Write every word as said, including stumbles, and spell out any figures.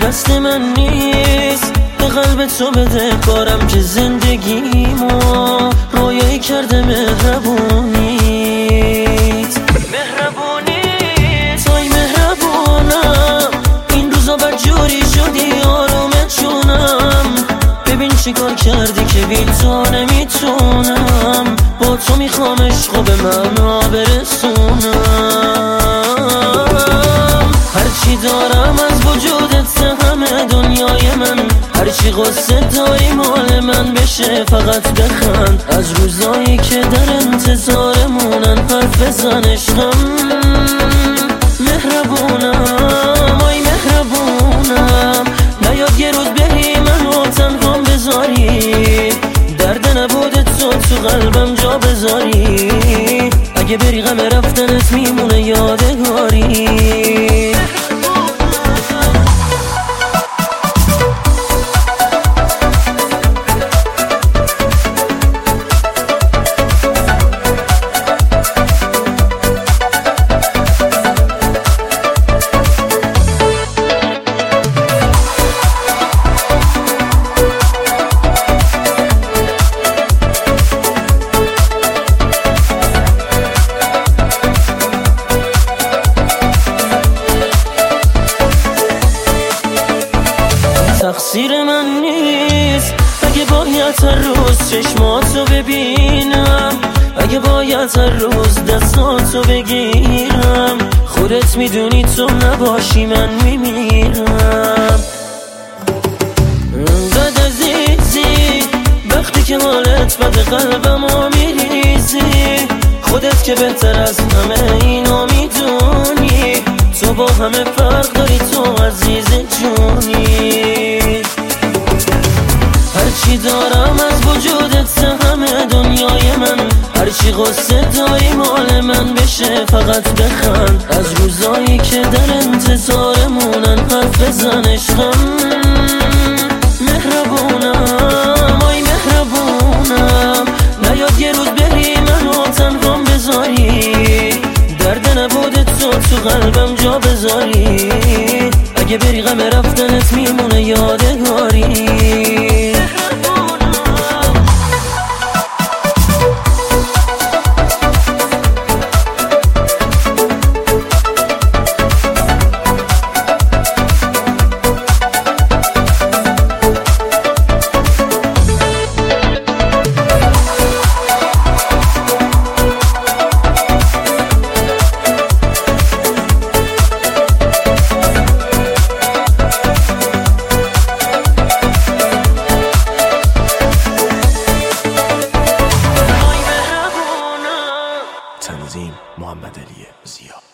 دست من نیست به قلب تو بده کارم که زندگیمو رویایی کرده مهربونیت مهربونیت توی مهربونم این روزا بدجوری شدی آرومت جونم ببین چی کار کردی که بی تو نمیتونم با تو میخوام عشقو به معنا برسونم هرچی دارم از وجودت همه دنیای من هرچی قصه داری مال من بشه فقط بخند از روزایی که در انتظارمونن حرف بزن عشقم مهربونم آی مهربونم نیاد یه روز بری منو تنهام بذاری درد نبوده تو تو قلبم جا بذاری اگه بری غم رفتنت میمونه یادگاری تقصیر من نیست اگه باید هر روز چشماتو ببینم اگه باید هر روز دستاتو بگیرم خودت میدونی تو نباشی من میمیرم انقدر عزیزی وقتی که حالت بد قلبمو میریزی خودت که بهتر از همه اینو میدونی تو با همه فرق داری تو عزیز جونی هرچی دارم از وجودت همه دنیای من هرچی قصه داری مال من بشه فقط بخند از روزایی که در انتظارمونن حرف بزن عشقم مهربونم آی مهربونم نیاد یه روز بری منو تنهام بذاری درد نبوده تو تو قلبم جا بذاری اگه بری غم رفتنت میمونه یادگاری تنظیم محمد علی ضیا.